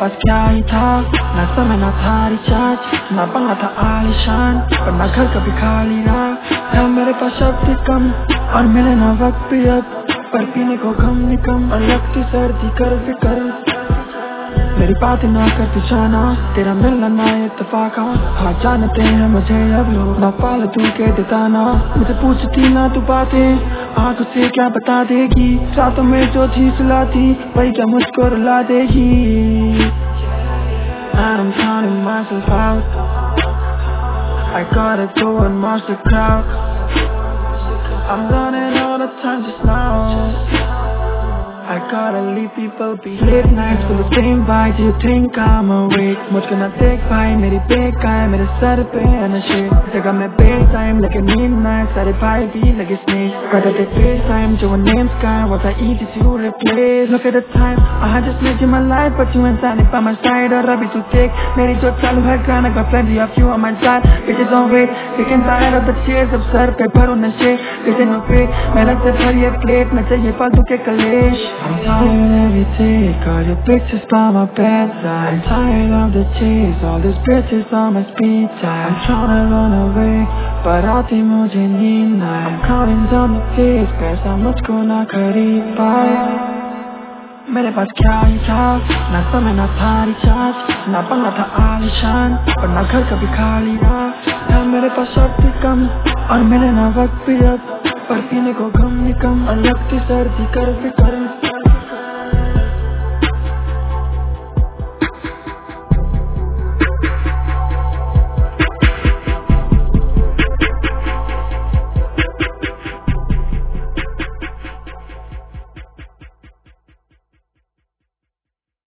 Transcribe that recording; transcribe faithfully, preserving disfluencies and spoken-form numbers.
पास क्या ही था, ना समय ना था रिचार्ज, ना बंगला था आलीशान, पर ना घर कभी खाली रहा। था मेरे पास शक्ति कम और मिले ना वक्त भी अब, पर पीने को कम नहीं कम और लगती सर्दी कर फिकर। मेरी बात ना करती जाना, तेरा मिलना ना इत्तेफाका। हाँ जानते हैं मुझे अब लोग, ना फालतू के देताना। मुझे पूछती ना तू बातें, आँखों से क्या बता देगी। रातों में जो चीज सुलाती, वही क्या मुझको रुला देगी। I'm counting myself out, I gotta go and march the crowd. I'm running out of time just now, I gotta leave people be. Late nights for the same vibe, do you think I'm awake? मुझको ना देख भाई मेरी बेकाय, मेरे sir पे है नशे। जगह में बेटाइम लगे midnight, सारे भाई भी लगे snake। Whether they FaceTime, जो वो names का was I easy to replace? Look at the time, I just made you my life, but you ain't standing by my side। और अभी तू देख मेरी जो चालू है गाना, got plenty of you on my side। Bitches on wait, sick and tired of the tears, अब सर पे भरो नशे। Bitches no fake, मेहनत से भरी है plate, में चाहिए फालतू के कलेश। I'm tired every day, got your pictures by my bedside। I'm tired of the chase, all these bitches on my speed dial। I'm tryna run away, but आती मुझे नींद ना। I'm counting down the days, पैसा मुझको ना खरीद पाए। मेरे पास क्या ही था, ना समय ना था रिचार्ज, ना बंगला था आलीशान, पर ना घर कभी खाली रहा। था मेरे पास शक्ति कम और मिले ना वक्त भी अब, पर पीने को कम नहीं कम और लगती सर्दी कर फिकर।